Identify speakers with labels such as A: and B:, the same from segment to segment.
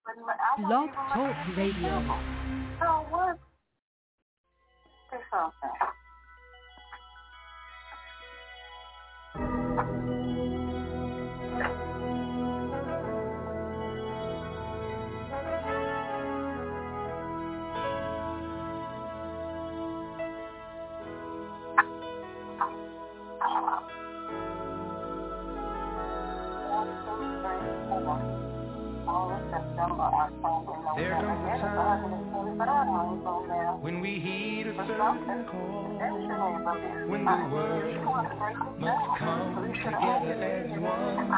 A: Blog Talk Radio.
B: So what? There's something.
C: There comes a time when we heed a certain call, when the world must come together as one.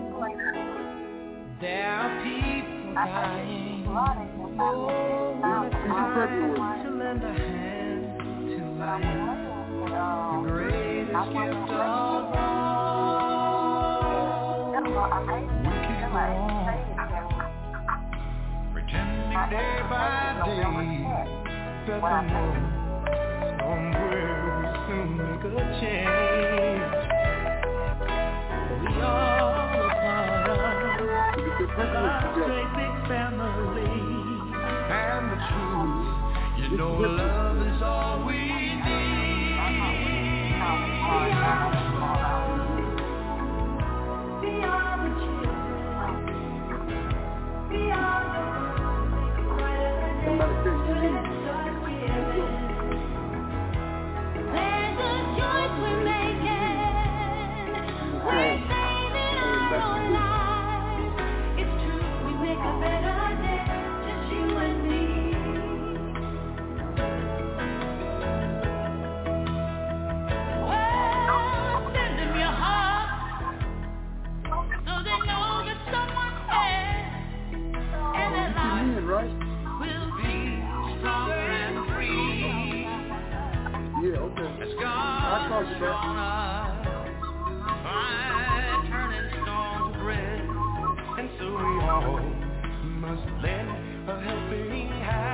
C: There are people dying, oh, to lend a hand to life, the greatest gift of all. We keep on pretending day by day that the world somewhere will soon make a change. We are a part of God's great big family, and the truth, you know, love is all we need. We are the children. We are the there's a choice we're making. We're saving our own lives. It's true, we make a better day, just you and me. Well, send them your heart, so they know that someone cares, and that life will be stronger and free.
D: Yeah, okay.
C: As God's shown us by turning stone to bread, and so we all must lend a helping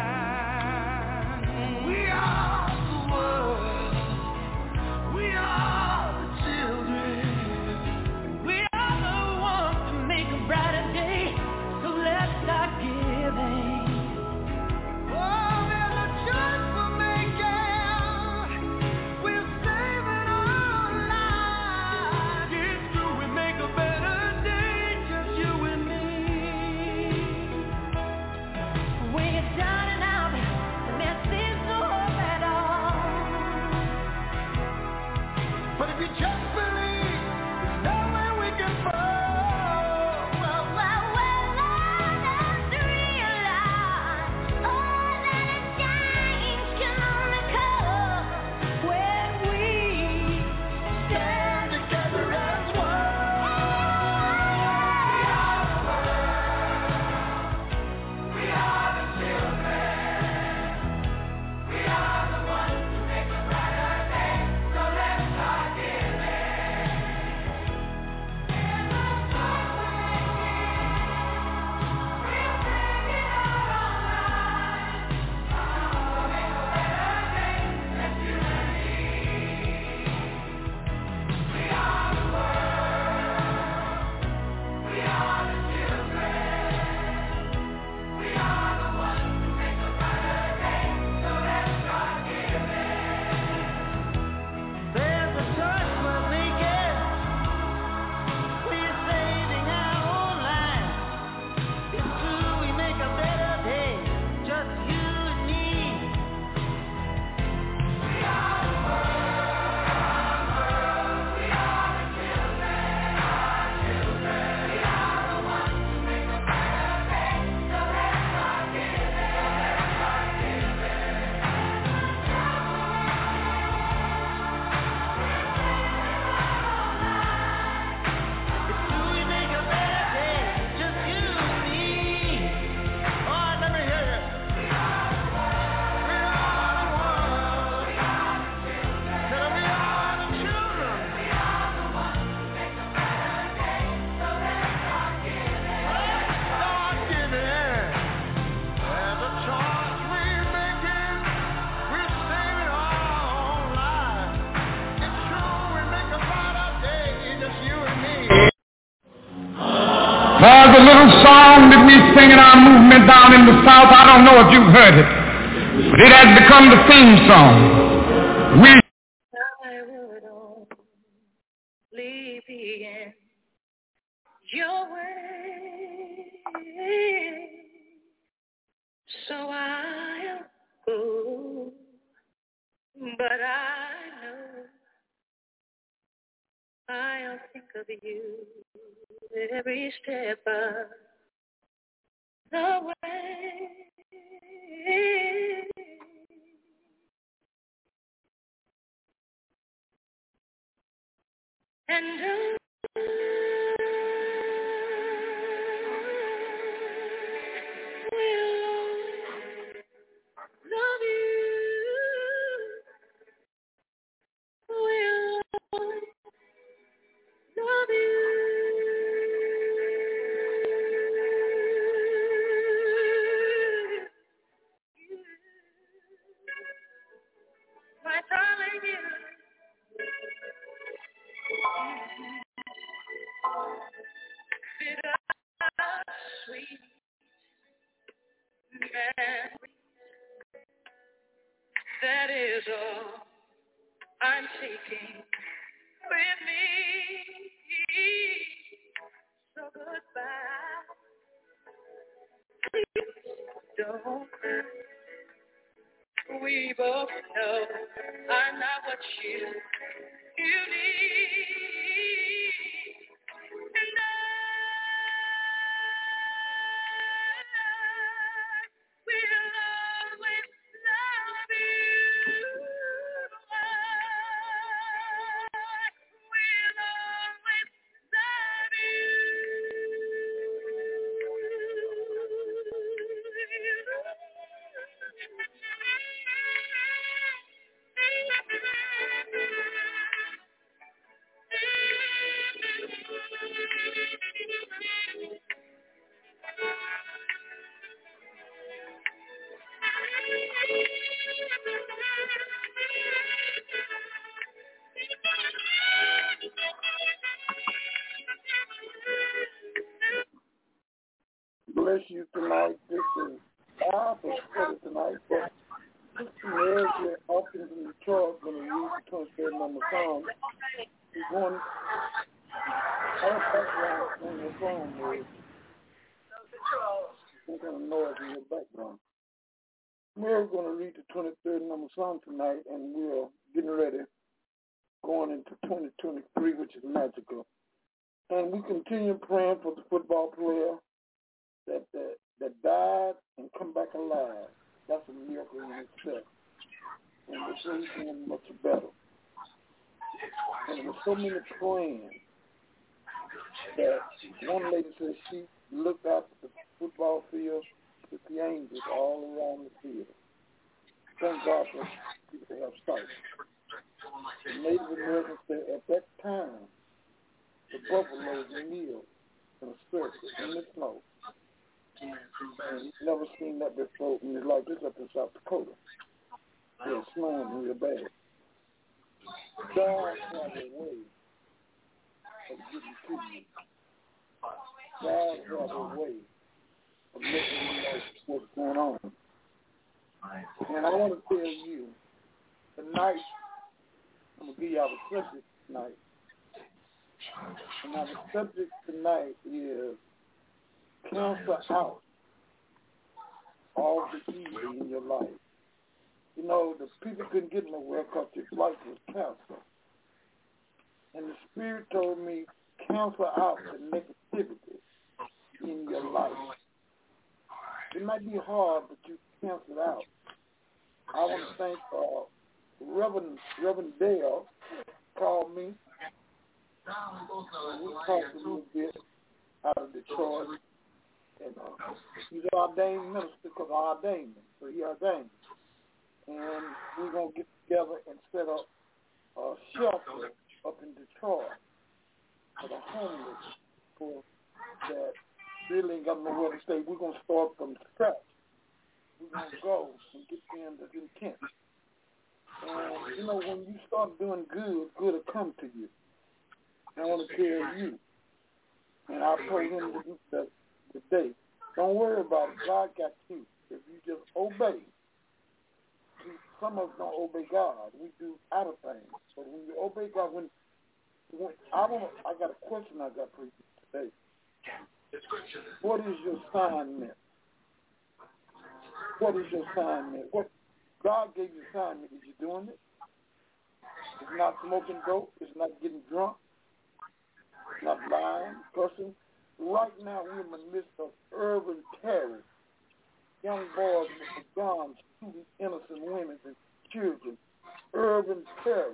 C: hand. We are the world. We are the children. We are the ones to make a brighter day. So let's start giving.
E: There's a little song that we sing in our movement the South. I don't know if you've heard it, but it has become the theme song. I would only be in your way, so I'll go, but I know I'll think of you every step of the way. And I will love you. Will love you. My darling, you. Bitter, sweet memory. That is all I'm taking with me. So goodbye. Please don't cry. We both know I'm not what you need. And I will always love you. I will always love
D: Bless you tonight. This is powerful study tonight. But Sister Mary Hawkins in Detroit going to read the 23rd number song. She's going all background on your phone, Mary. Some kind of noise in your background. Mary's going to read the 23rd number song tonight, and we're getting ready, going into 2023, which is magical. And we continue praying for the football player that died and come back alive. That's a miracle in itself. And we're doing much better. And there's so many praying that one lady says she looked out at the football field with the angels all around the field. Thank God for people to have sight. The Native Americans said at that time, the buffaloes kneel in a circle in the snow. And he's never seen that before in his life. This up in South Dakota. It's snowing real bad. God has a way of getting to you. God has a way of letting you know what's going on. And I want to tell you, tonight, I'm going to give you our subject tonight. And our subject tonight is cancel out all the evil in your life. You know, the people couldn't get nowhere because their life was canceled. And the Spirit told me, cancel out the negativity in your life. It might be hard, but you cancel it out. I want to thank Reverend Dale called me. We talked a little bit out of Detroit. And he's an ordained minister because I ordained him. So he ordained. And we're going to get together and set up a shelter up in Detroit for the homeless people that really ain't got nowhere to stay. We're going to start from scratch. We're going to go and get them that's in Kent. And, you know, when you start doing good, good will come to you. And I want to tell you. And I pray him to do that today. Don't worry about it. God got you. If you just obey. See, some of us don't obey God. We do other things. But when you obey God, when I got a question I got for you today. What is your assignment? What is your assignment? What God gave you assignment? Is you doing it? It's not smoking dope. It's not getting drunk. It's not lying, cussing. Right now, we're in the midst of urban terror. Young boys with guns shooting innocent women and children. Urban terror.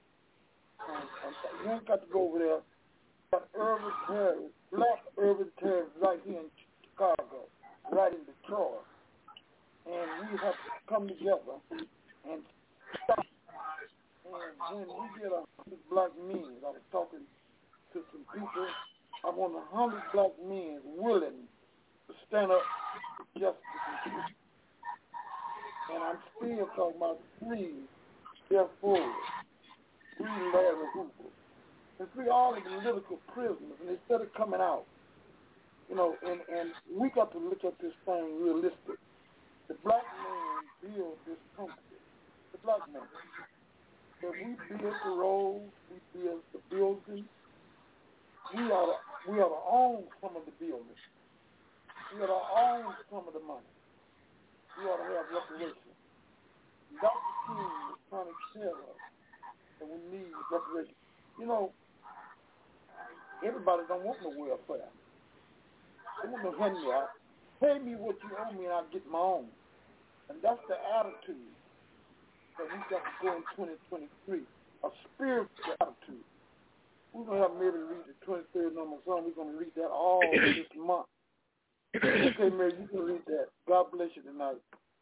D: You ain't got to go over there. But urban terror, black urban terror right here in Chicago, right in Detroit. And we have to come together and stop. And when we get 100 black men, I was talking to some people, I want 100 black men willing to stand up for justice and truth. And I'm still talking about free Jeff Ford, free Larry Hoover, and free all the political prisoners, and instead of coming out, you know, and we got to look at this thing realistic. The black man built this country. The black man. If we build the roads, we build the buildings, we ought to own some of the buildings. We ought to own some of the money. We ought to have reparations. Dr. King is trying to tell us that we need reparations. You know, everybody don't want no welfare. They want no handout. Pay me what you owe me and I'll get my own. And that's the attitude that we got to go in 2023, a spiritual attitude. We're going to have Mary read the 23rd number song. We're going to read that all this month. Okay, Mary, you can read that. God bless you tonight.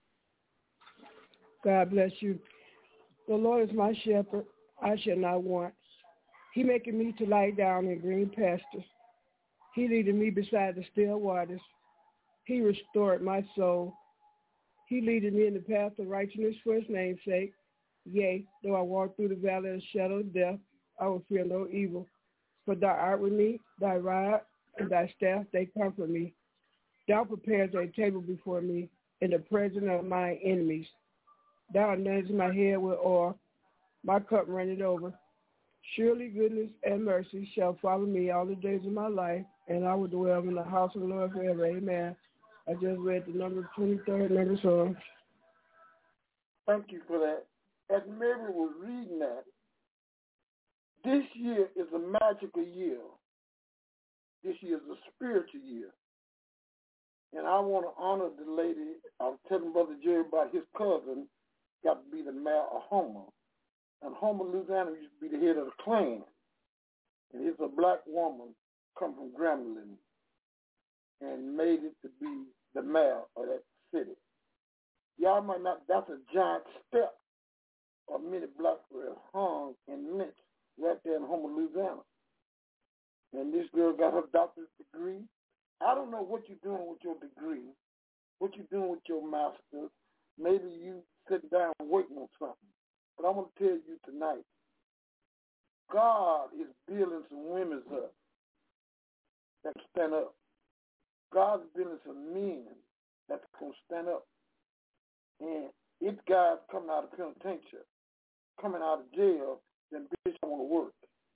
F: God bless you. The Lord is my shepherd. I shall not want. He maketh me to lie down in green pastures. He leadeth me beside the still waters. He restored my soul. He leadeth me in the path of righteousness for his name's sake. Yea, though I walk through the valley of the shadow of death, I will fear no evil. For thou art with me, thy rod and thy staff, they comfort me. Thou preparest a table before me in the presence of my enemies. Thou anointest my head with oil, my cup runneth over. Surely goodness and mercy shall follow me all the days of my life, and I will dwell in the house of the Lord forever. Amen. I just read the number 23rd number song.
D: Thank you for that. As Mary was reading that, this year is a magical year. This year is a spiritual year. And I want to honor the lady. I was telling Brother Jerry about his cousin got to be the mayor of Homer. And Homer, Louisiana used to be the head of the Klan. And he's a black woman, come from Grambling, and made it to be the mayor of that city. Y'all might not, that's a giant step of many black were hung and lynched right there in Homer, Louisiana. And this girl got her doctorate degree. I don't know what you're doing with your degree, what you're doing with your master's. Maybe you sitting down waiting on something. But I want to tell you tonight, God is building some women up that stand up. God's building some men that's going to stand up. And if guys coming out of penitentiary, coming out of jail, then bitch, I want to work.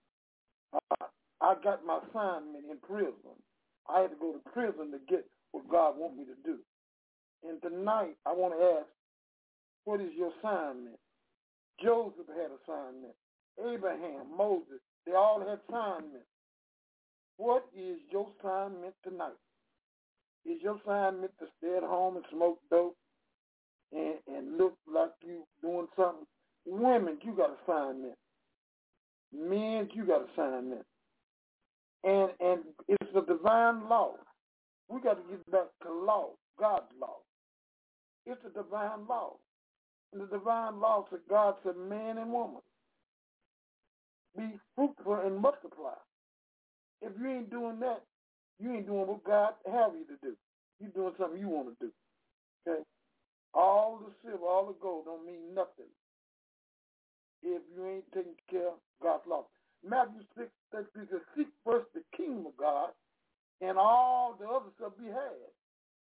D: I got my assignment in prison. I had to go to prison to get what God wants me to do. And tonight, I want to ask, what is your assignment? Joseph had assignment. Abraham, Moses, they all had assignment. What is your assignment tonight? Is your assignment to stay at home and smoke dope and look like you doing something? Women, you got assignment. Men, you got assignment. And it's a divine law. We got to get back to law, God's law. It's a divine law. And the divine law said, God said, man and woman, be fruitful and multiply. If you ain't doing that, you ain't doing what God have you to do. You're doing something you want to do. Okay? All the silver, all the gold don't mean nothing if you ain't taking care of God's law. Matthew 6:33 says, seek first the kingdom of God, and all the other stuff be had.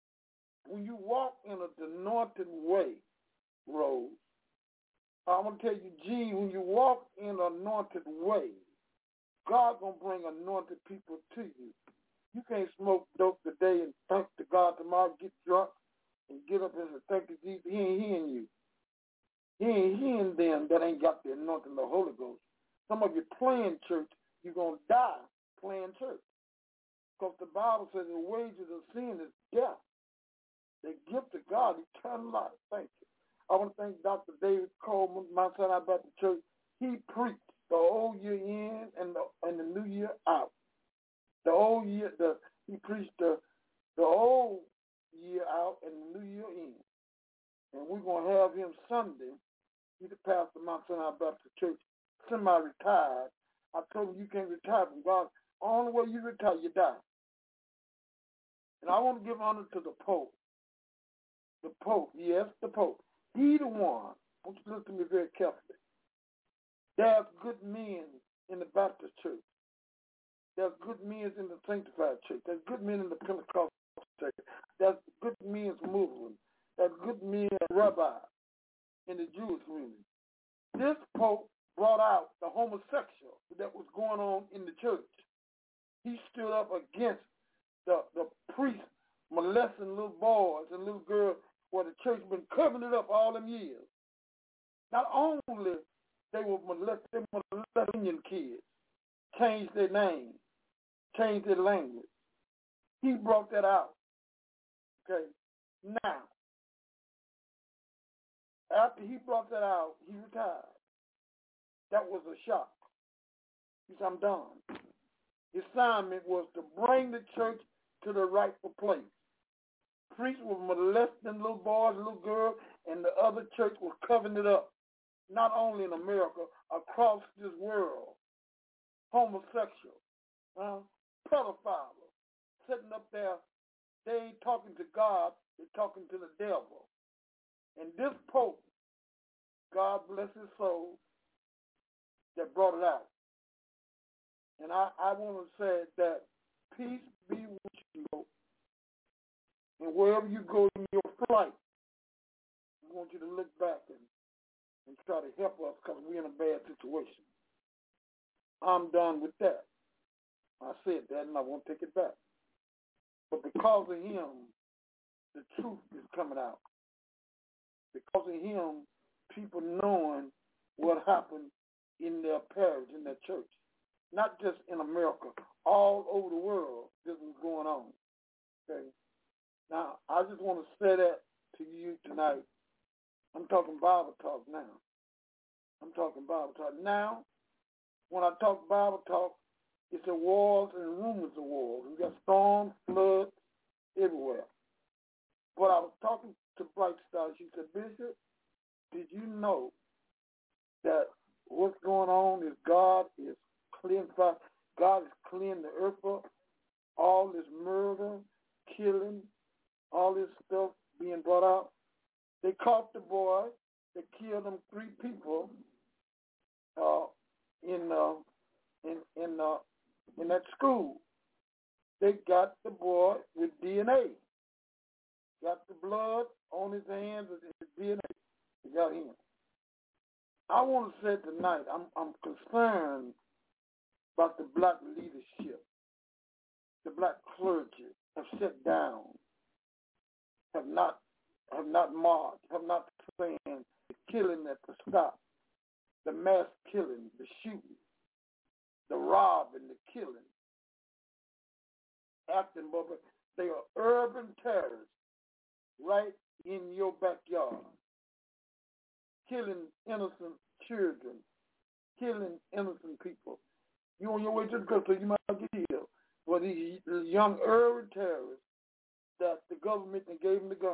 D: when you walk in an anointed way, Rose, I'm going to tell you, Gene, when you walk in an anointed way, God going to bring anointed people to you. You can't smoke dope today and thank to God tomorrow, get drunk, and get up and say, thank you, Jesus. He ain't hearing you. He ain't hearing them that ain't got the anointing of the Holy Ghost. Some of you playing church, you're going to die playing church. Because the Bible says the wages of sin is death. The gift of God, eternal life. Thank you. I want to thank Dr. David Coleman, Mount Sinai Baptist Church. He preached the old year in and the new year out. The old year, he preached the old year out and the new year in. And we're going to have him Sunday. He's the pastor of Mount Sinai Baptist Church, semi-retired. I told him you can't retire from God. Only way you retire, you die. And I want to give honor to the Pope. The Pope, yes, the Pope. He the one. I want you to listen to me very carefully. There's good men in the Baptist church. There's good men in the Sanctified church. There's good men in the Pentecostal church. There's good men in Muslim. There's good men rabbi in the Jewish community. This Pope brought out the homosexual that was going on in the church. He stood up against the priests molesting little boys and little girls where the church been covering it up all them years. Not only they were molesting Indian kids, changed their name, changed their language. He brought that out. Okay. Now, after he brought that out, he retired. That was a shock. He said, I'm done. His assignment was to bring the church to the rightful place. Priests were molesting little boys, little girls, and the other church was covering it up. Not only in America, across this world. Homosexual, pedophiles, sitting up there, they ain't talking to God, they're talking to the devil. And this Pope, God bless his soul, that brought it out. And I want to say that peace be with you, and wherever you go in your flight, I want you to look back and try to help us because we're in a bad situation. I'm done with that. I said that and I won't take it back. But because of him, the truth is coming out. Because of him, people knowing what happened in their parish, in their church. Not just in America, all over the world, this is going on. Okay. Now, I just want to say that to you tonight. I'm talking Bible talk now. I'm talking Bible talk. Now, when I talk Bible talk, it's a wars and rumors of wars. We got storms, floods, everywhere. But I was talking to Bright Star. She said, Bishop, did you know that what's going on is God is cleansing the earth up, all this murder, killing, all this stuff being brought out. They caught the boy. They killed them 3 people in that school. They got the boy with DNA. Got the blood on his hands and his DNA. They got him. I want to say tonight, I'm concerned about the black leadership. The black clergy have sat down, have not marched, have not planned the killing that to stop, the mass killing, the shooting, the robbing, the killing. Acting, but they are urban terrorists right in your backyard, killing innocent children, killing innocent people. You on your way to the grocery, you might get killed. Well, these young urban terrorists that the government gave them the gun.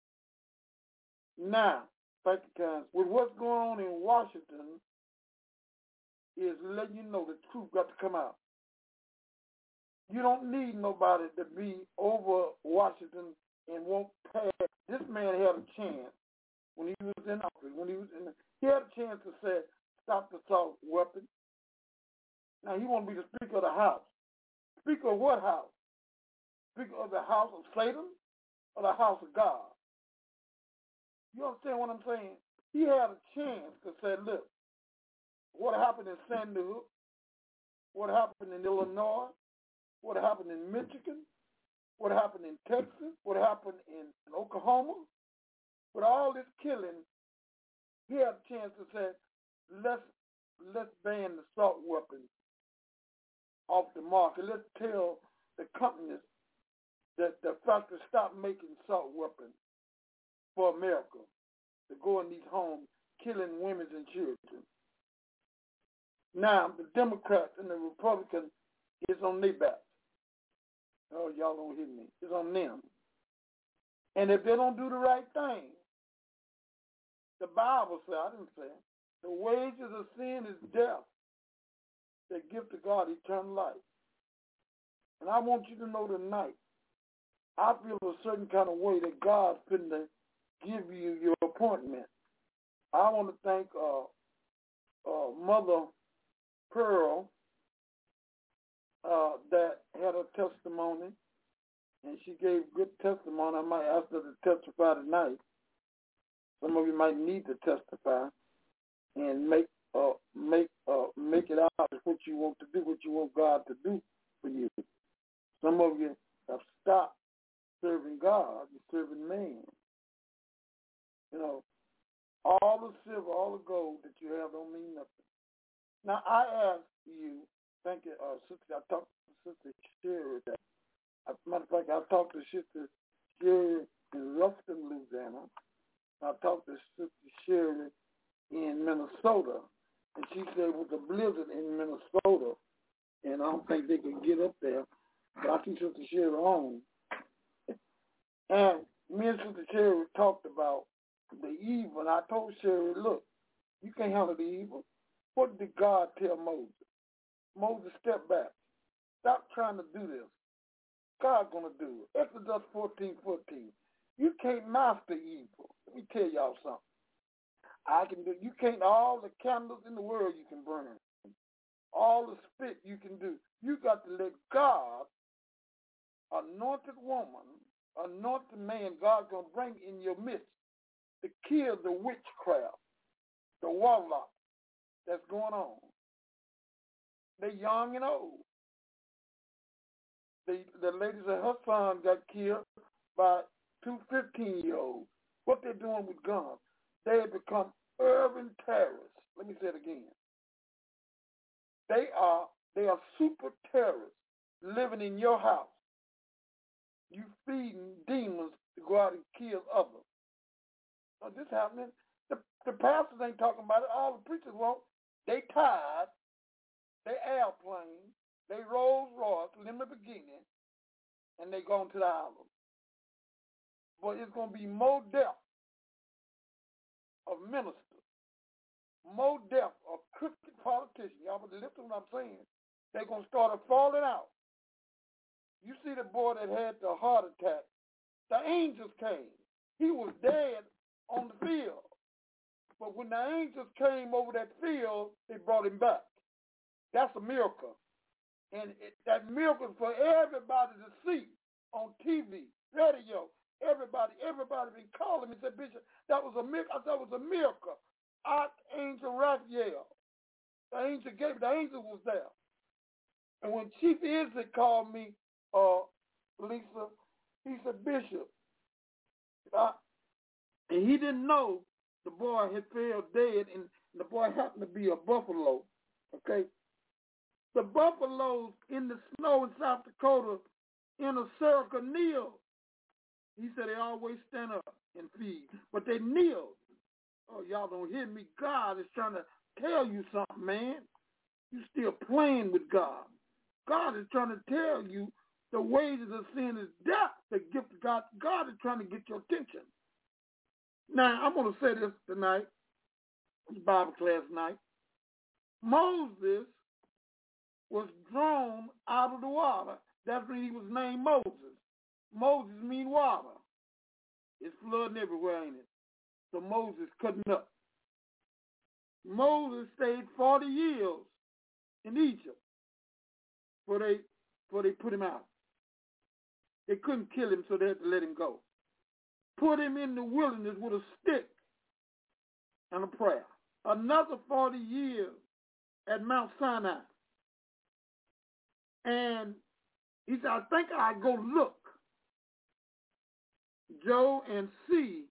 D: Now, thank you, guys. With what's going on in Washington is letting you know the truth got to come out. You don't need nobody to be over Washington and won't pass. This man had a chance when he was in office. He had a chance to say, stop the assault weapon. Now, he want to be the Speaker of the House. Speaker of what house? Speaker of the House of Satan? of the house of God. You understand what I'm saying? He had a chance to say, look, what happened in Sandy Hook, what happened in Illinois, what happened in Michigan, what happened in Texas, what happened in Oklahoma, with all this killing, he had a chance to say, let's ban the assault weapons off the market. Let's tell the companies that the factories stop making assault weapons for America to go in these homes killing women and children. Now, the Democrats and the Republicans is on their back. Oh, y'all don't hear me. It's on them. And if they don't do the right thing, the Bible says, I didn't say it, the wages of sin is death. The gift of God, eternal life. And I want you to know tonight, I feel a certain kind of way that God's going to give you your appointment. I want to thank Mother Pearl that had a testimony, and she gave good testimony. I might ask her to testify tonight. Some of you might need to testify and make it out what you want to do, what you want God to do for you. Some of you have stopped serving God, you're serving man. You know, all the silver, all the gold that you have don't mean nothing. Now, I ask you, thank you, Sister, I talked to Sister Sherry. As a matter of fact, I talked to Sister Sherry in Ruston, Louisiana. I talked to Sister Sherry in Minnesota, and she said it was a blizzard in Minnesota, and I don't think they can get up there, but I think Sister Sherry on. And me and Sister Sherry talked about the evil, and I told Sherry, look, you can't handle the evil. What did God tell Moses? Moses, step back. Stop trying to do this. God's going to do it. Exodus 14:14. You can't master evil. Let me tell y'all something. I can do. You can't. All the candles in the world you can burn. All the spit you can do. You got to let God, anointed woman, anointed man, God's going to bring in your midst to kill the witchcraft, the warlock that's going on. They're young and old. The lady said her son got killed by 2 15-year-olds. What they're doing with guns, they have become urban terrorists. Let me say it again. They are super terrorists living in your house. You feeding demons to go out and kill others. Now, this happening. The pastors ain't talking about it. All the preachers won't. They tired. They airplanes. They Rolls Royce, Lamborghini, and they going to the island. But it's going to be more death of ministers, more death of crooked politicians. Y'all better listen to what I'm saying. They're going to start falling out. You see the boy that had the heart attack. The angels came. He was dead on the field. But when the angels came over that field, they brought him back. That's a miracle. And that miracle is for everybody to see on TV, radio. Everybody been calling me and said, Bishop, that was a miracle. I said it was a miracle. Archangel Raphael, the angel was there. And when Chief Izzy called me, Lisa, he said, Bishop, and he didn't know the boy had fell dead, and the boy happened to be a buffalo, okay? The buffaloes in the snow in South Dakota in a circle kneel. He said they always stand up and feed, but they kneel. Oh, y'all don't hear me. God is trying to tell you something, man. You still playing with God. God is trying to tell you the wages of sin is death. The gift of God. God is trying to get your attention. Now, I'm going to say this tonight. It's Bible class night. Moses was drawn out of the water. That's when he was named Moses. Moses means water. It's flooding everywhere, ain't it? So Moses cutting up. Moses stayed 40 years in Egypt before they put him out. They couldn't kill him, so they had to let him go. put him in the wilderness with a stick and a prayer. Another 40 years at Mount Sinai. And he said, I think I'll go look, Joe, and see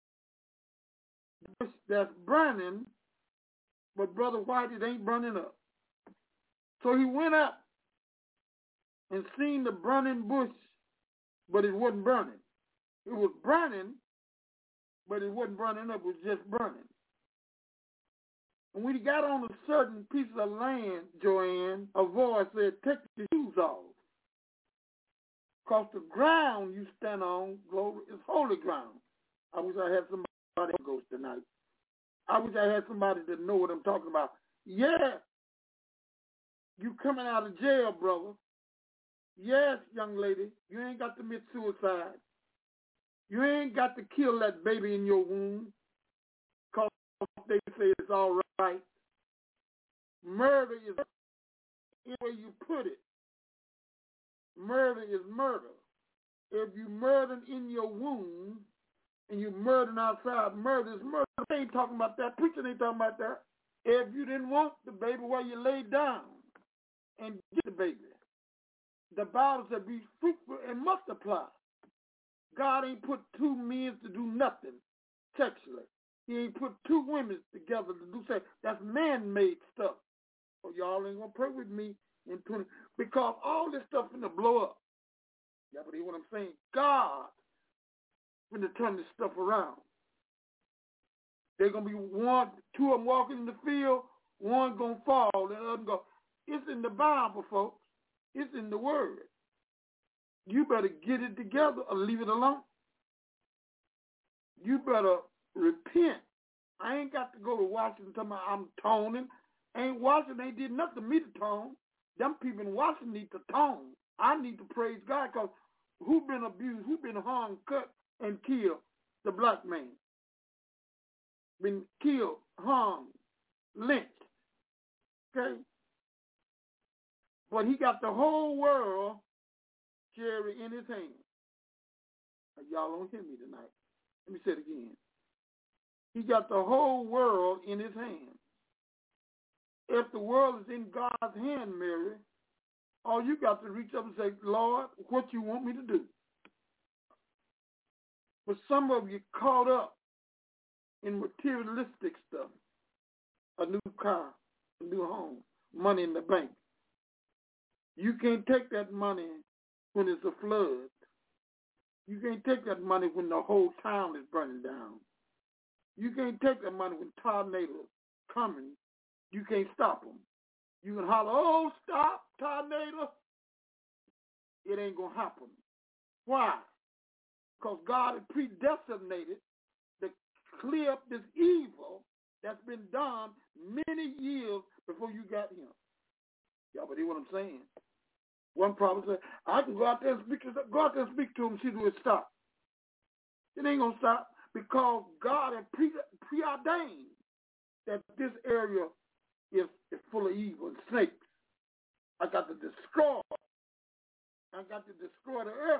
D: that's burning, but Brother White, it ain't burning up. So he went up and seen the burning bush, but it wasn't burning. It was burning, but it wasn't burning up. It was just burning. And when he got on a certain piece of land, Joanne, a voice said, take your shoes off. Because the ground you stand on, glory, is holy ground. I wish I had somebody that goes tonight. I wish I had somebody that know what I'm talking about. Yeah, you coming out of jail, brother. Yes, young lady, you ain't got to commit suicide. You ain't got to kill that baby in your womb because they say it's all right. Murder is the way you put it. Murder is murder. If you murder in your womb and you murder outside, murder is murder. They ain't talking about that. Preacher ain't talking about that. If you didn't want the baby while you lay down and get the baby, the Bible said be fruitful and multiply. God ain't put two men to do nothing sexually. He ain't put two women together to do sex. That's man-made stuff. So y'all ain't going to pray with me in 20, because all this stuff finna blow up. Yeah, but hear what I'm saying? God finna turn this stuff around. They're going to be two of them walking in the field, one going to fall, and the other go. It's in the Bible, folks. It's in the Word. You better get it together or leave it alone. You better repent. I ain't got to go to Washington talking about I'm toning. Washington ain't did nothing to me to tone. Them people in Washington need to tone. I need to praise God because who been abused, who been hung, cut, and killed? The black man. Been killed, hung, lynched. Okay? But he got the whole world, Jerry, in his hand. Y'all don't hear me tonight. Let me say it again. He got the whole world in his hand. If the world is in God's hand, Mary, all you got to reach up and say, Lord, what you want me to do? But some of you caught up in materialistic stuff. A new car, a new home, money in the bank. You can't take that money when it's a flood. You can't take that money when the whole town is burning down. You can't take that money when tornadoes coming. You can't stop them. You can holler, oh, stop, tornado. It ain't going to happen. Why? Because God had predestinated to clear up this evil that's been done many years before you got him. Y'all but hear what I'm saying? One prophet said, I can go out there and speak to him and see do it stop. It ain't going to stop because God had preordained that this area is full of evil and snakes. I got to destroy. I got to destroy the earth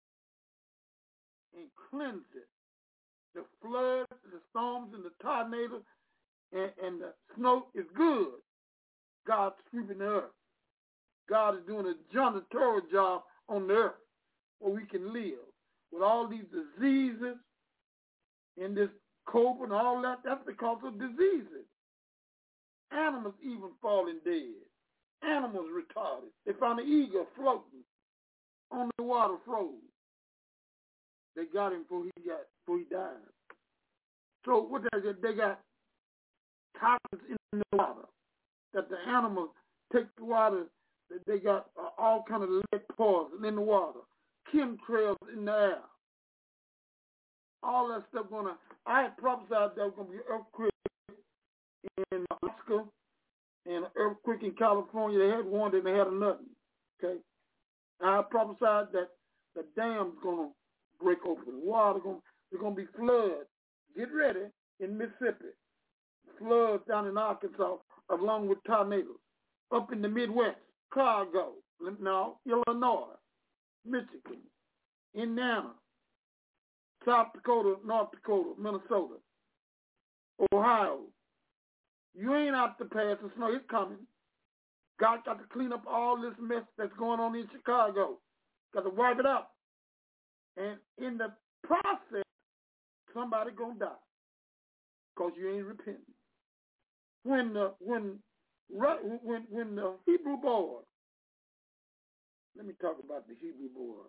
D: and cleanse it. The floods, the storms, and the tornadoes, and the snow is good. God's sweeping the earth. God is doing a janitorial job on the earth where we can live. With all these diseases and this COVID and all that, that's because of diseases. Animals even falling dead. Animals retarded. They found an eagle floating on the water, froze. They got him before he died. So what they got toxins in the water that the animals take the water. They got all kind of lead poison in the water, chemtrails in the air. All that stuff I had prophesied there was going to be an earthquake in Alaska and an earthquake in California. They had one, then they had another. Okay? I prophesied that the dam's going to break open. There's going to be floods. Get ready in Mississippi. Floods down in Arkansas along with tornadoes. Up in the Midwest. Chicago, Illinois, Michigan, Indiana, South Dakota, North Dakota, Minnesota, Ohio. You ain't out to pass the snow. It's coming. God got to clean up all this mess that's going on in Chicago. Got to wipe it up. And in the process, somebody gonna die because you ain't repenting. When the Hebrew boy, let me talk about the Hebrew boy.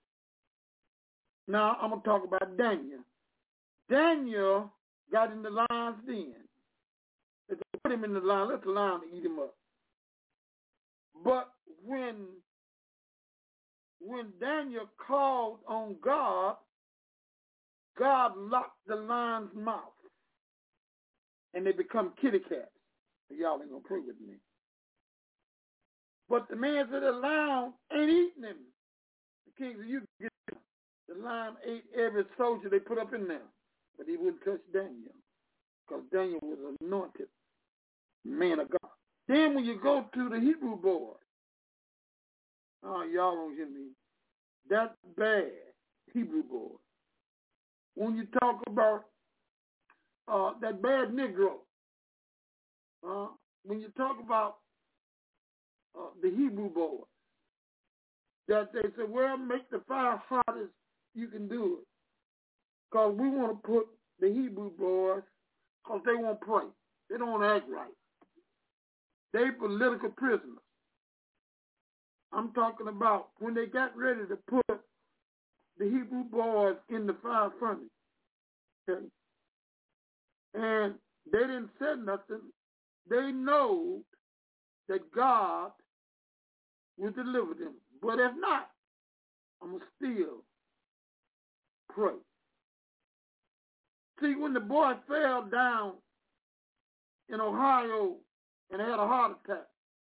D: Now I'm gonna talk about Daniel. Daniel got in the lion's den. They put him in the lion. Let the lion eat him up. But when Daniel called on God, God locked the lion's mouth, and they become kitty cats. Y'all ain't gonna prove with me. But the man said the lion ain't eating him. The king said, you get him. The lion ate every soldier they put up in there, but he wouldn't touch Daniel because Daniel was anointed man of God. Then when you go to the Hebrew boy, oh, y'all don't hear me. That bad Hebrew boy. When you talk about that bad Negro, when you talk about the Hebrew boy, that they say, well, make the fire hot as you can do it. Because we want to put the Hebrew boys, because they won't pray. They don't want to act right. They political prisoners. I'm talking about when they got ready to put the Hebrew boys in the fire furnace. Okay? And they didn't say nothing. They know that God will deliver them. But if not, I'm going to still pray. See, when the boy fell down in Ohio and had a heart attack,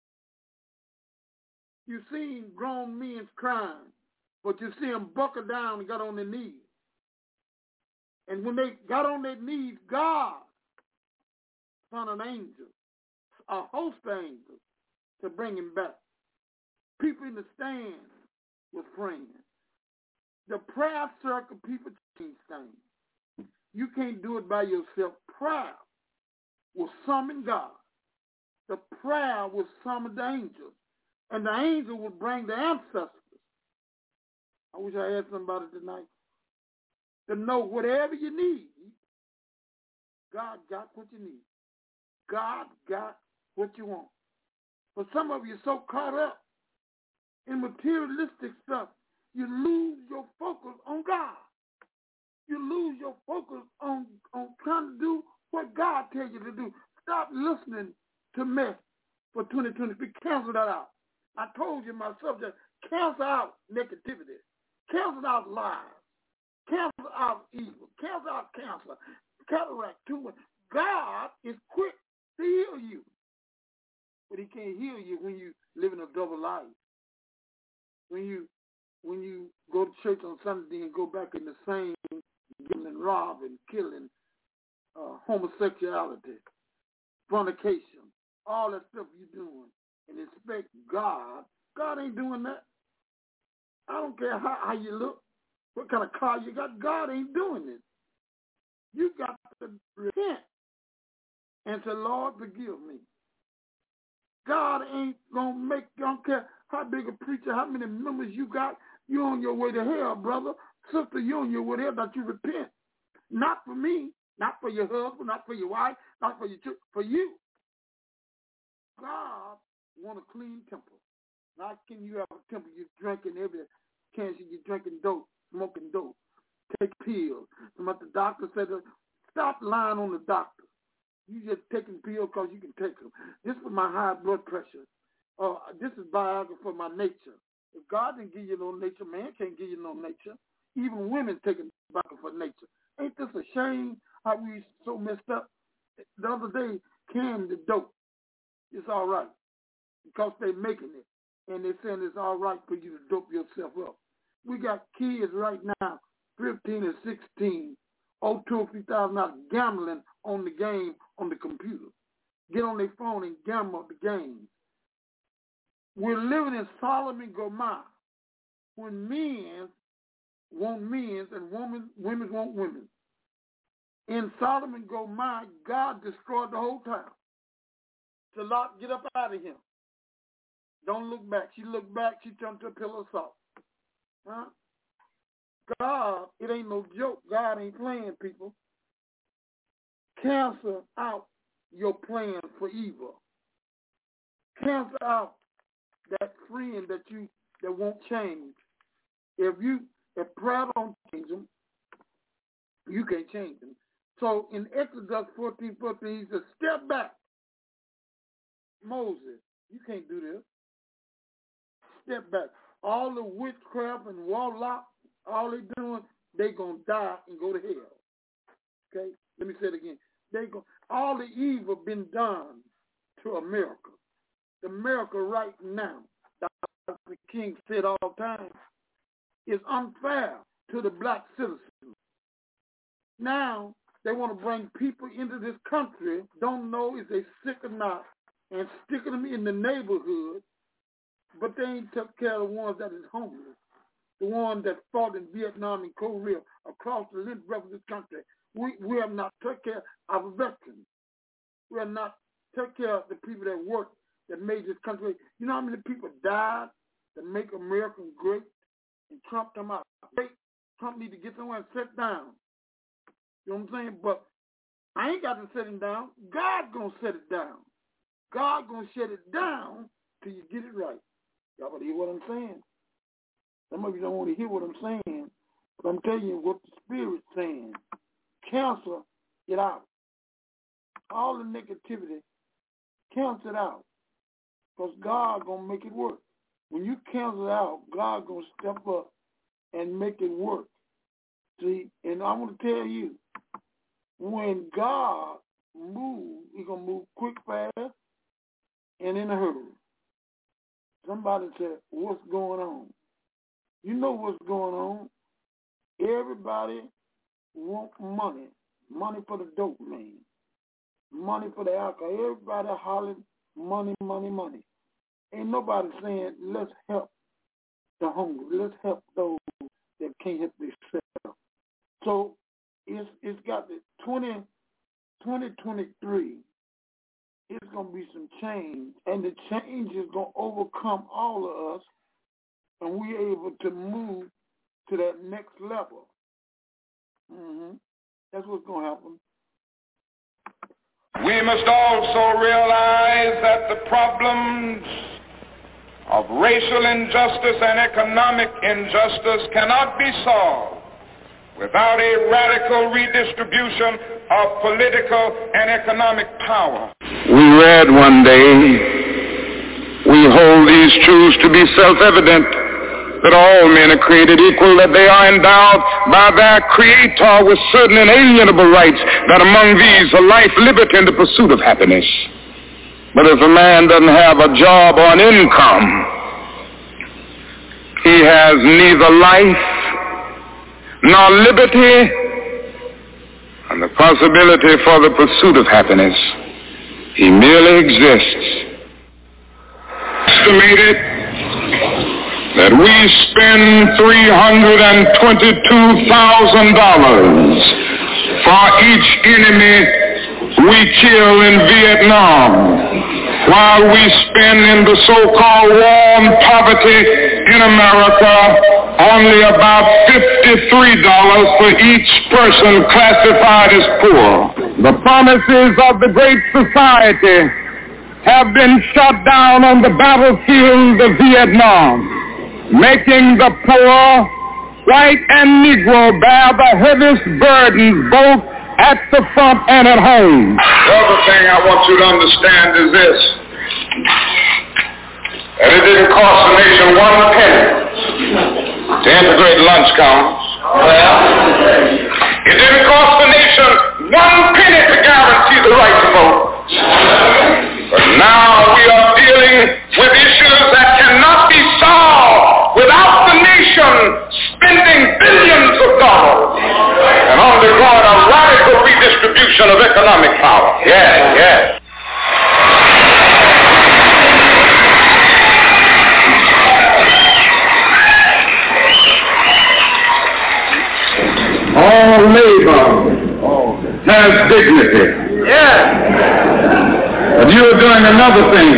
D: you seen grown men crying, but you see them buckle down and got on their knees. And when they got on their knees, God sent an angel, a host of angels, to bring him back. People in the stand was praying. The prayer circle, people change things. You can't do it by yourself. Prayer will summon God. The prayer will summon the angels. And the angel will bring the ancestors. I wish I had somebody tonight to know whatever you need, God got what you need. God got what you want. But some of you are so caught up in materialistic stuff, you lose your focus on God. You lose your focus on trying to do what God tells you to do. Stop listening to mess for 2023. Cancel that out. I told you my subject, cancel out negativity. Cancel out lies. Cancel out evil. Cancel out cancer. Cataract, tumor. God is quick to heal you. But he can't heal you when you live in a double life. When you go to church on Sunday and go back in the same killing, robbing, killing, homosexuality, fornication, all that stuff you're doing, and expect God. God ain't doing that. I don't care how you look, what kind of car you got. God ain't doing it. You got to repent and say, Lord, forgive me. God ain't going to make, I don't care how big a preacher, how many members you got, you're on your way to hell, brother. Sister, you're on your way to hell, that you repent. Not for me, not for your husband, not for your wife, not for your children, for you. God want a clean temple. Not can you have a temple, you're drinking every cancer, you're drinking dope, smoking dope, take pills. The doctor said, stop lying on the doctor. You just taking pills because you can take them. This is my high blood pressure. This is Viagra for my nature. If God didn't give you no nature, man can't give you no nature. Even women taking Viagra for nature. Ain't this a shame how we so messed up? The other day, canned the dope. It's all right because they're making it. And they're saying it's all right for you to dope yourself up. We got kids right now, 15 and 16, $2,000 gambling on the game on the computer. Get on their phone and gamble the game. We're living in Sodom and Gomorrah when men want men's and women want women. In Sodom and Gomorrah, God destroyed the whole town. So Lot, get up out of here. Don't look back. She looked back, she turned to a pillar of salt. Huh? God, it ain't no joke. God ain't playing, people. Cancel out your plan for evil. Cancel out that friend that won't change. If prayer don't change them, you can't change them. So in Exodus 14:14, he says, step back. Moses, you can't do this. Step back. All the witchcraft and warlock, all they doing, they gonna die and go to hell. Okay? Let me say it again. All the evil been done to America. America right now, Dr. King said all the time, is unfair to the black citizens. Now, they want to bring people into this country, don't know if they sick or not, and sticking them in the neighborhood, but they ain't took care of the ones that is homeless, the ones that fought in Vietnam and Korea across the length of this country. We have not took care of our veterans. We have not took care of the people that worked, that made this country. You know how many people died to make America great? And Trump come out. Trump need to get somewhere and sit down. You know what I'm saying? But I ain't got to set him down. God gonna set it down. God gonna shut it down till you get it right. Y'all want to hear what I'm saying? Some of you don't want to hear what I'm saying, but I'm telling you what the Spirit's saying. Cancel it out. All the negativity, cancel it out. Because God gonna make it work. When you cancel it out, God gonna step up and make it work. See, and I want to tell you, when God moves, He's gonna move quick, fast, and in a hurry. Somebody said, what's going on? You know what's going on. Everybody want money. Money for the dope man. Money for the alcohol. Everybody hollering money, money, money. Ain't nobody saying, let's help the hungry. Let's help those that can't help themselves. So it's got the 2023. It's going to be some change. And the change is going to overcome all of us. And we're able to move to that next level. That's what's going to happen.
E: We must also realize that the problems of racial injustice and economic injustice cannot be solved without a radical redistribution of political and economic power. We read one day, we hold these truths to be self-evident, that all men are created equal, that they are endowed by their Creator with certain inalienable rights, that among these are life, liberty, and the pursuit of happiness. But if a man doesn't have a job or an income, he has neither life nor liberty and the possibility for the pursuit of happiness. He merely exists. Estimated that we spend $322,000 for each enemy we kill in Vietnam, while we spend in the so-called war on poverty in America only about $53 for each person classified as poor. The promises of the Great Society have been shot down on the battlefield of Vietnam, making the poor, white and Negro, bear the heaviest burdens both at the front and at home. The other thing I want you to understand is this, that it didn't cost the nation one penny to integrate lunch counters. It didn't cost the nation one penny to guarantee the right to vote. But now we are dealing with issues that cannot be solved without the nation spending billions of dollars and undergoing a radical redistribution of economic power. Yes. has dignity.
C: Yes.
E: But you are doing another thing.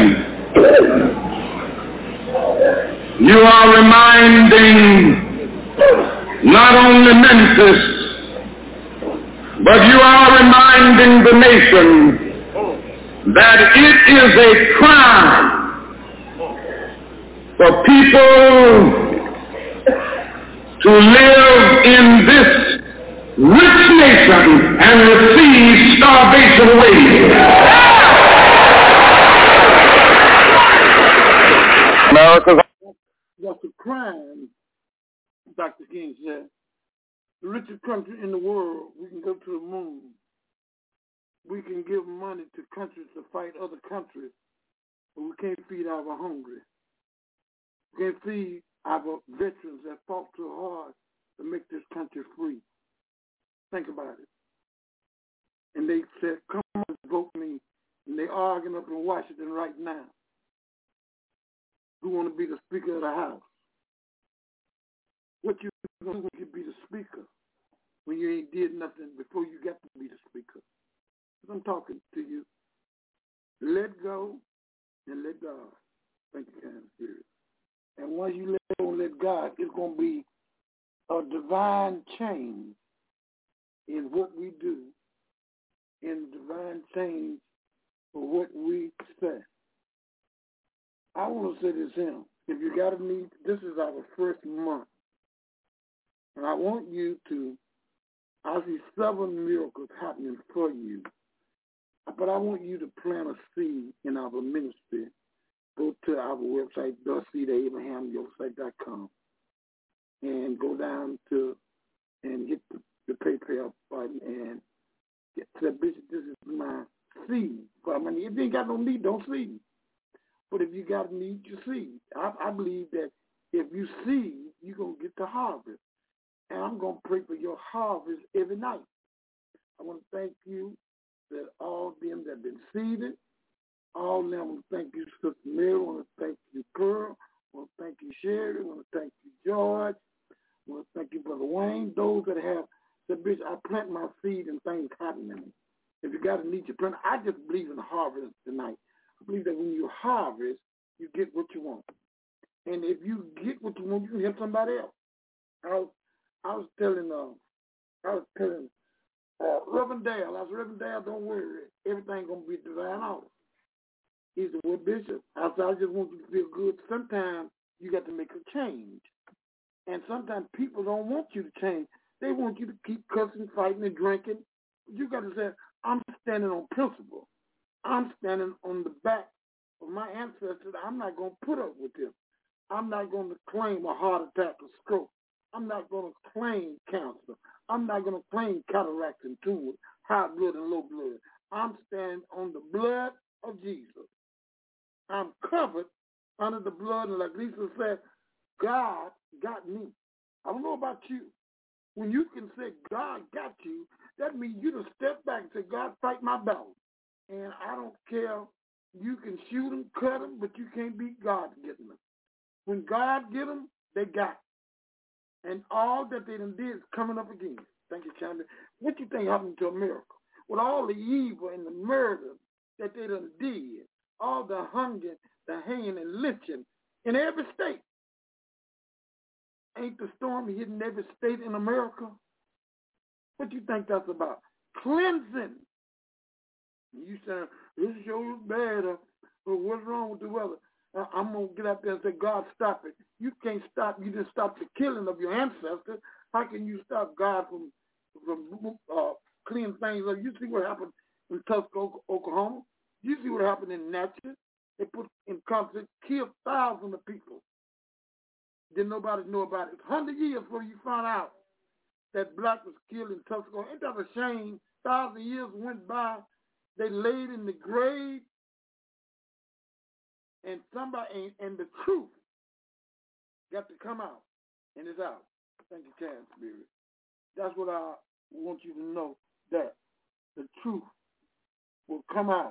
E: You are reminding not only Memphis, but you are reminding the nation that it is a crime for people to live in this rich nation and receive starvation wages.
D: That's a crime, Dr. King said. The richest country in the world, we can go to the moon. We can give money to countries to fight other countries, but we can't feed our hungry. We can't feed our veterans that fought too hard to make this country free. Think about it. And they said, come on, vote me. And they arguing up in Washington right now. Who want to be the Speaker of the House? What you going to do when you be the Speaker when you ain't did nothing before you got to be the Speaker? I'm talking to you. Let go and let God. Thank you, kind Spirit. And once you let go and let God, it's going to be a divine change in what we do, in divine change for what we say. I want to say this here. If you got a need, this is our first month. And I want you to, I see 7 miracles happening for you. But I want you to plant a seed in our ministry. Go to our website, theseedabrahamyosite.com, and go down to and hit the PayPal button and say, Bishop, this is my seed. But I mean, if you ain't got no need, don't seed. But if you got a need, you seed. I believe that if you seed, you're going to get the harvest. And I'm going to pray for your harvest every night. I want to thank you that all of them that have been seeded, all of them, I want to thank you, Sister Mary, I want to thank you, Pearl, I want to thank you, Sherry, I want to thank you, George, I want to thank you, Brother Wayne, those that have said, Bishop, I plant my seed and things happen to me. If you got a need, you plant. I just believe in harvest tonight. I believe that when you harvest, you get what you want. And if you get what you want, you can help somebody else. I was telling Reverend Dale, Reverend Dale, don't worry. Everything's going to be divine order. He said, well, Bishop, I said, I just want you to feel good. Sometimes you got to make a change. And sometimes people don't want you to change. They want you to keep cussing, fighting, and drinking. You got to say, I'm standing on principle. I'm standing on the back of my ancestors. I'm not going to put up with them. I'm not going to claim a heart attack or stroke. I'm not going to claim cancer. I'm not going to claim cataracts and tumors, high blood and low blood. I'm standing on the blood of Jesus. I'm covered under the blood, and like Lisa said, God got me. I don't know about you. When you can say God got you, that means you just step back and say, God, fight my battle. And I don't care. You can shoot them, cut them, but you can't beat God getting them. When God get them, they got it. And all that they done did is coming up again. Thank you, Chandler. What you think happened to America? With all the evil and the murder that they done did, all the hunger, the hanging and lynching in every state. Ain't the storm hitting every state in America? What you think that's about? Cleansing. You say, this show is bad, but what's wrong with the weather? I'm going to get out there and say, God, stop it. You can't stop. You didn't stop the killing of your ancestors. How can you stop God from cleaning things up? You see what happened in Tulsa, Oklahoma? You see what happened in Natchez? They put in conflict, killed thousands of people. Didn't nobody know about it. 100 years before you found out that black was killed in Tulsa. Ain't that a shame? 1,000 years went by. They laid in the grave. And somebody, and the truth got to come out, and it's out. Thank you, Can Spirit. That's what I want you to know, that the truth will come out.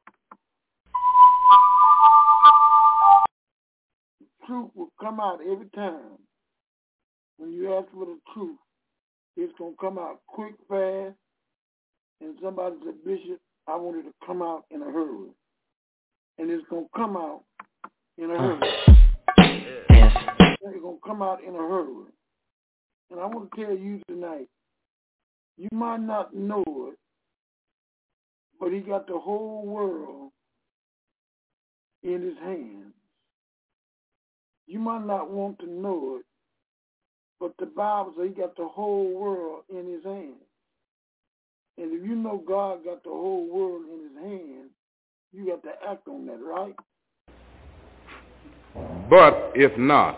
D: The truth will come out every time. When you ask for the truth, it's going to come out quick, fast, somebody said, Bishop, I want it to come out in a hurry. And it's going to come out in a hurry.
C: Yes.
D: It's going to come out in a hurry. And I want to tell you tonight, you might not know it, but he got the whole world in his hands. You might not want to know it, but the Bible says he got the whole world in his hands. And if you know God got the whole world in his hands, you got to act on that, right?
E: But if not,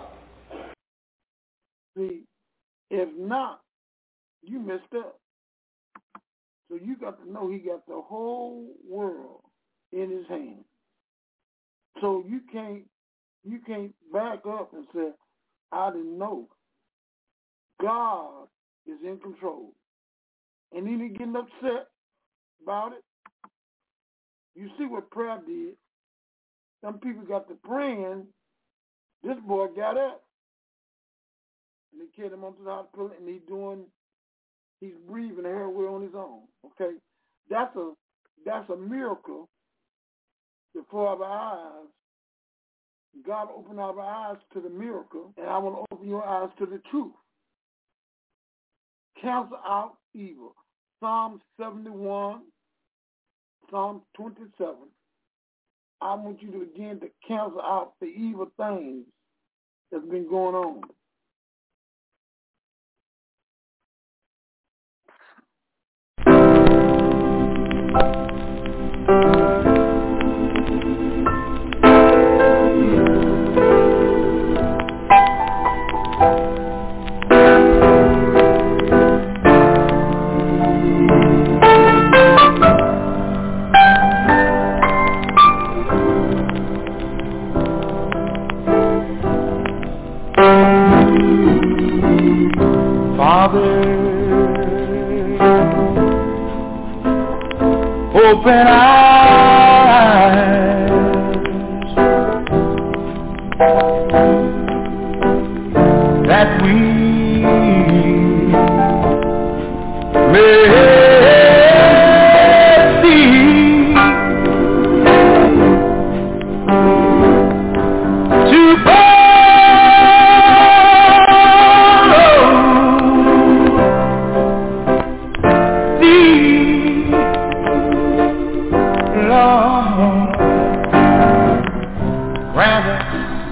D: See, if not, you messed up. So you got to know he got the whole world in his hands. So you can't back up and say, I didn't know. God is in control. And he ain't getting upset about it. You see what prayer did. Some people got to praying. This boy got up. And they carried him onto the hospital, and he's breathing the airway on his own. Okay? That's a miracle before our eyes. God opened our eyes to the miracle, and I want to open your eyes to the truth. Cancel out evil. Psalm 71, Psalm 27. I want you to begin to cancel out the evil things that's been going on.
C: Open eyes that we may see to follow thee. Lord, grant us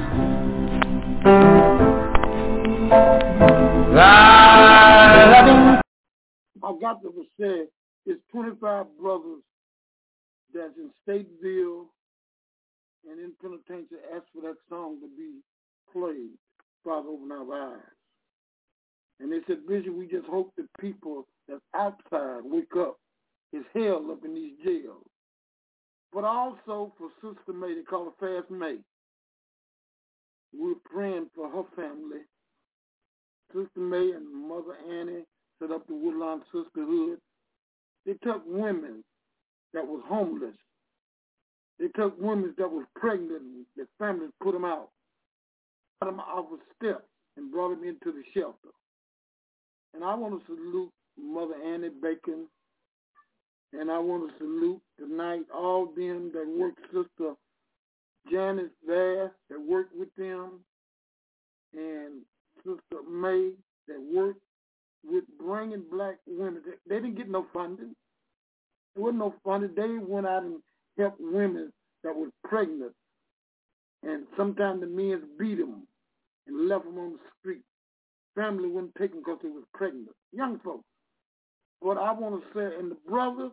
C: thy loving.
D: I got to say, it's 25 brothers that's in Stateville and in penitentiary asked for that song to be played. Father, open our eyes. And they said, Bishop, we just hope the people that's outside wake up. It's hell up in these jails. But also for Sister May, they call her Fast May. We're praying for her family. Sister May and Mother Annie set up the Woodlawn Sisterhood. They took women that was homeless. They took women that was pregnant and their families put them out. Got them off a step and brought them into the shelter. And I want to salute Mother Annie Bacon. And I want to salute tonight all them that worked, Sister Janice there that worked with them, and Sister May that worked with bringing black women. They didn't get no funding. There wasn't no funding. They went out and helped women that were pregnant. And sometimes the men beat them and left them on the street. Family wouldn't take them because they was pregnant. Young folks. What I want to say, and the brothers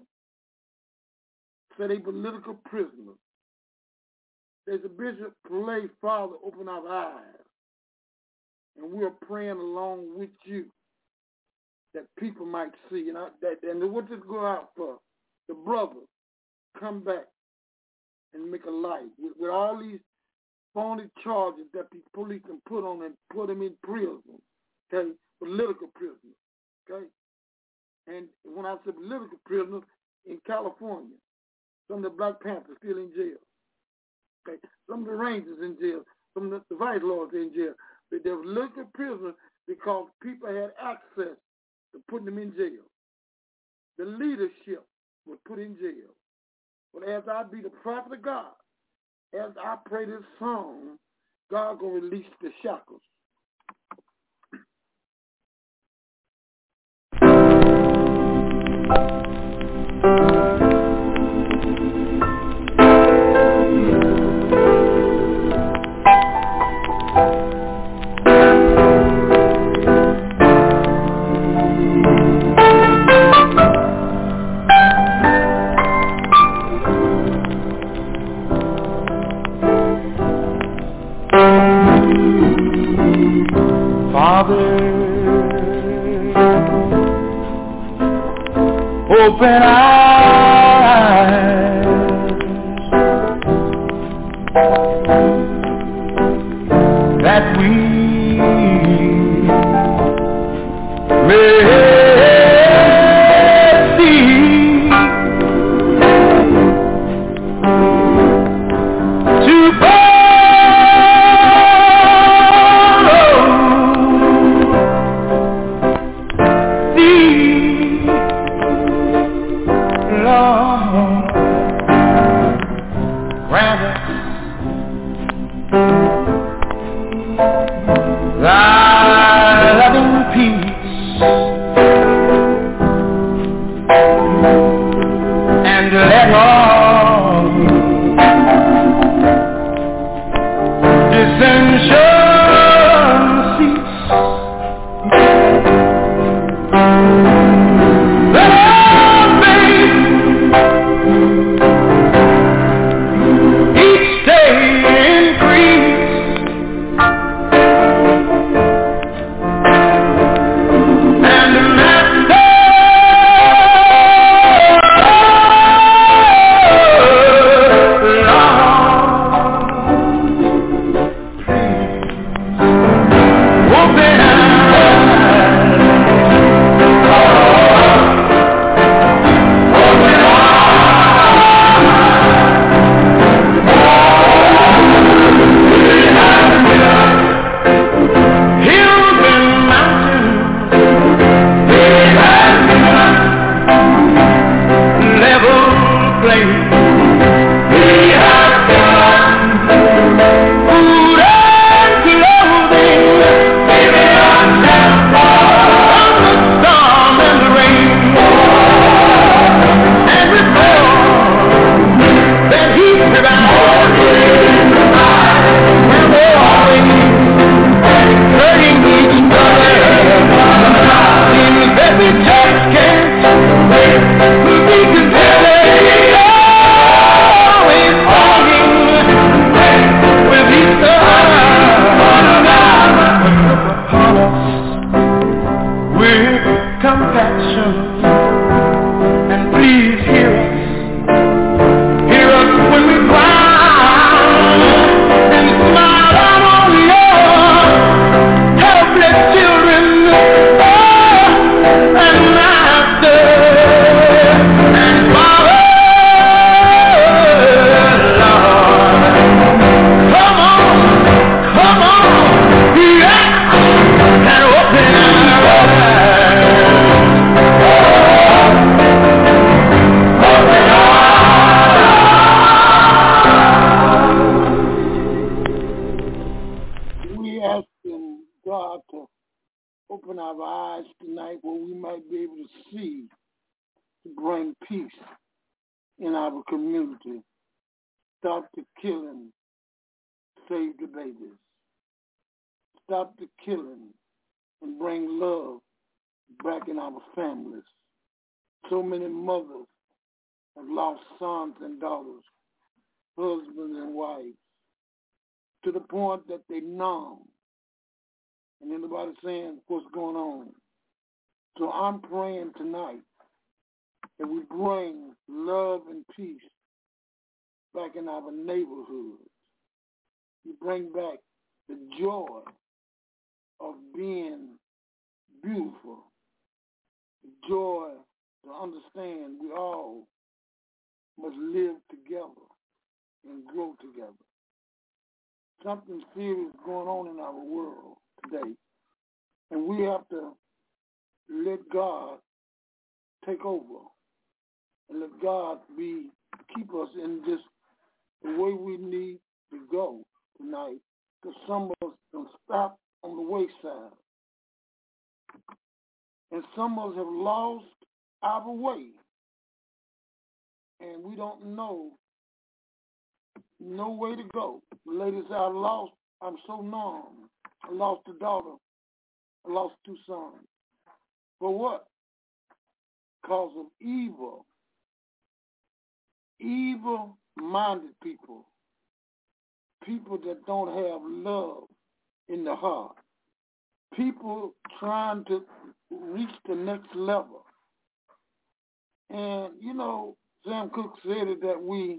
D: said they political prisoners. There's a Bishop Play, Father, open our eyes. And we're praying along with you that people might see. And what this go out for? The brothers come back and make a light. With all these phony charges that the police can put on and put them in prison. Okay? Political prisoners. Okay? And when I say political prisoners, in California, some of the Black Panthers still in jail. Okay? Some of the Rangers in jail. Some of the Vice Lords in jail. But they were political prisoners because people had access to putting them in jail. The leadership was put in jail. But as I be the prophet of God, as I pray this song, God gonna release the shackles.
C: Open eyes that we may see to follow thee. Lord, grant us thy loving peace, and let all dissension cease. Let all faith each day increase, and Master, Lord, please open hills and mountains, level plain. He has done food and clothing, giving us shelter from the storm and the rain. And with more that He provides, and we're always hurting each other. Seems that we just can't be together. Always fighting with each other. Look upon us with compassion, and please hear us. Hear us when we cry, and smile down on your helpless children. Oh, and Master and Father, Lord, come on, yeah, and open our eyes.
D: We asking God to open our eyes tonight where we might be able to see, to bring peace in our community. Stop the killing, save the babies. Stop the killing and bring love back in our families. So many mothers have lost sons and daughters, husbands and wives, to the point that they numb. And anybody saying what's going on. So I'm praying tonight that we bring love and peace back in our neighborhoods. We bring back the joy of being beautiful, the joy to understand we all must live together and grow together. Something serious going on in our world today, and we have to let God take over and let God keep us in this the way we need to go tonight, because some of us don't stop on the wayside. And some of us have lost our way. And we don't know no way to go. Ladies, I'm so numb. I lost a daughter. I lost 2 sons. For what? Because of evil. Evil-minded people. People that don't have love in the heart. People trying to reach the next level. And, Sam Cooke said it that we're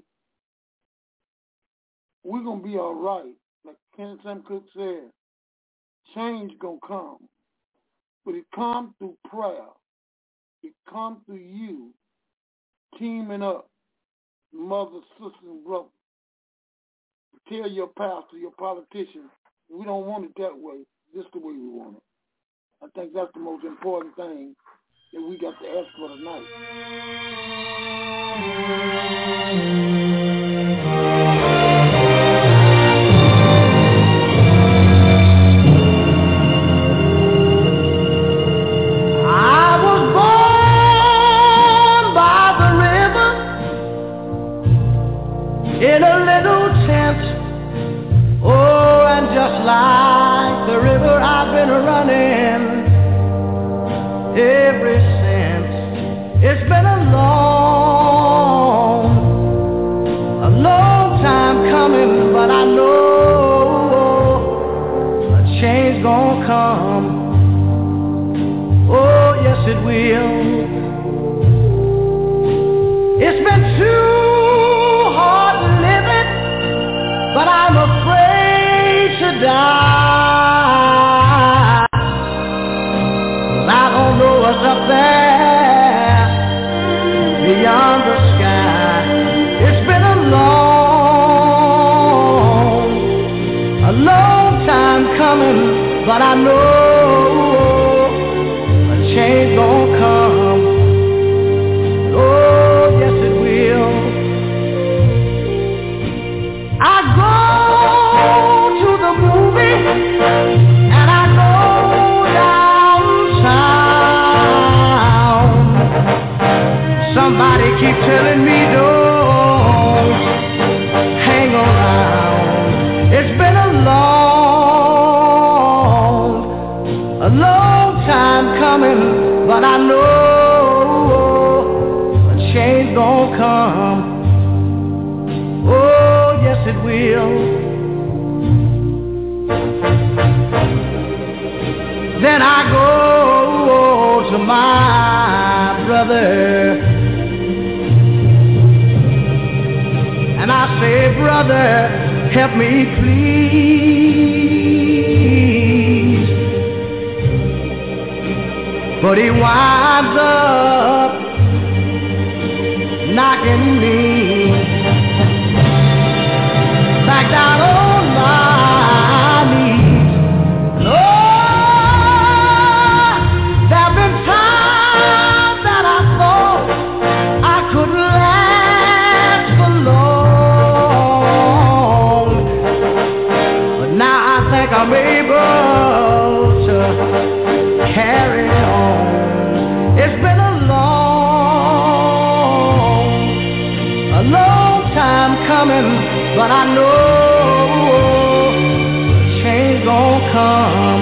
D: going to be all right. Like Sam Cooke said, change going to come. But it comes through prayer. It comes through you teaming up, mothers, sisters, and brothers. Tell your pastor, your politician, we don't want it that way. Just the way we want it. I think that's the most important thing that we got to ask for tonight.
C: I was born by the river in a little tent. Oh, and just like the river, I've been running ever since. It's been a long time coming, but I know a change gonna come. Oh, yes it will. It's been too hard living, but I'm afraid to die. 'Cause I don't know what's up there beyond the sky. It's been a long time coming, but I know a change gonna come. Oh, yes it will. I go to the movie and I go downtown. Somebody keep telling me don't hang around. It's been a long time coming, but I know a change gonna come. Oh, yes it will. Then I go to my brother and I say, brother, help me please. But he winds up knocking me back down on my knees. Oh, there've been times that I thought I couldn't last for long, but now I think I'm able to carry on. It's been a long time coming, but I know change gonna come.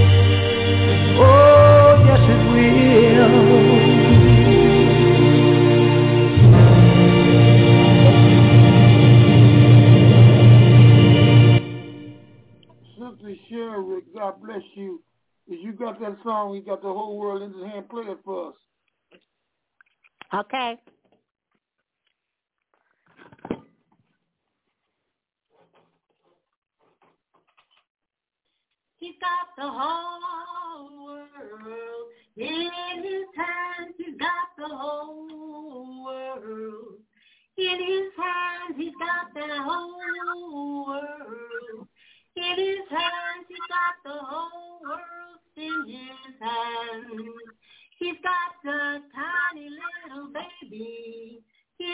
C: Oh, yes it will.
D: Sister Sherry, God bless you. If you got that song, you got the whole world in his hand. Play it for us.
G: Okay.
B: He's got the whole world in his hands. He's got the whole world in his hands. He's got the whole world in his hands. He's got the whole world in his hands. He's got the tiny little baby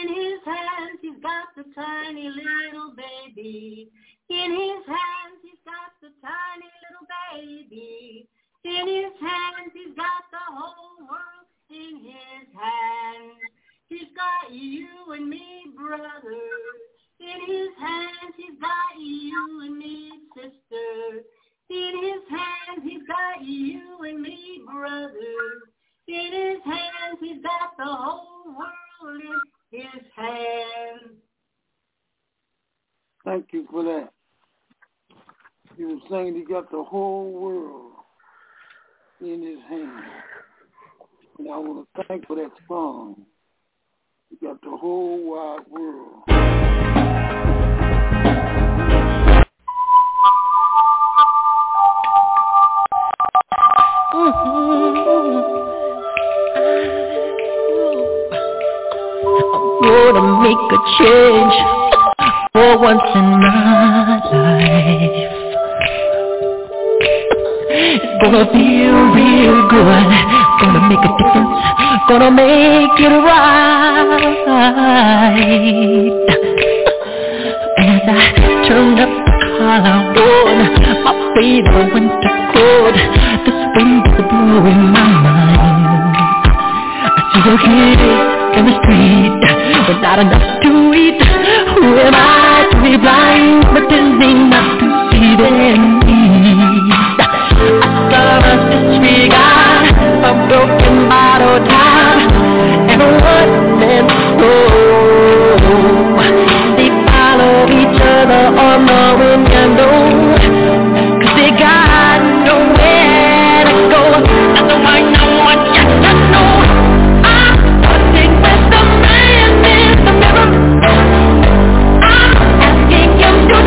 B: got the tiny little baby. In his hands, he's got the tiny little baby. In his hands, he's got the whole world in his hands. He's got you and me, brother. In his hands, he's got you and me, sister. In his hands, he's got you and me, brother. In his hands, he's got the whole world in his hands.
D: Thank you for that. He was saying he got the whole world in his hands. And I want to thank for that song. He got the whole wide world.
G: I'm gonna make a change for once in my life. It's gonna feel real good. Gonna make a difference. Gonna make it right. As I turn up the collar on my favorite winter coat, this wind is blowing my mind. I see a kid in the street with not enough to eat. Who am I to be blind, pretending not to see their needs? I saw a disregard, a broken bottle top, and one man's soul. They follow each other on the window, 'cause they got nowhere to go. That's the one I want you to know. I'm talking with the man in the mirror. I'm asking him to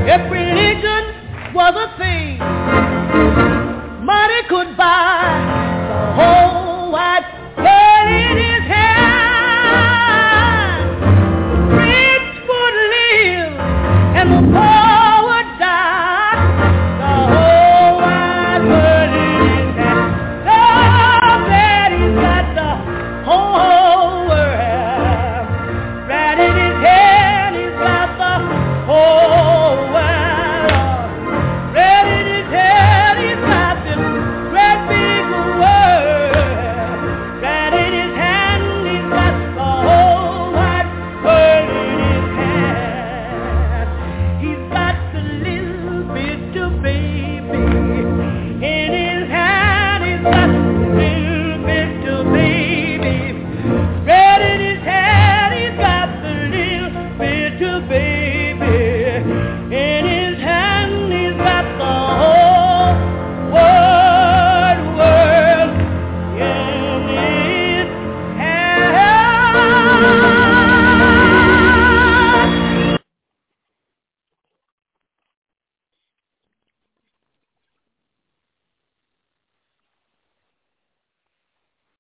H: If religion was a thing,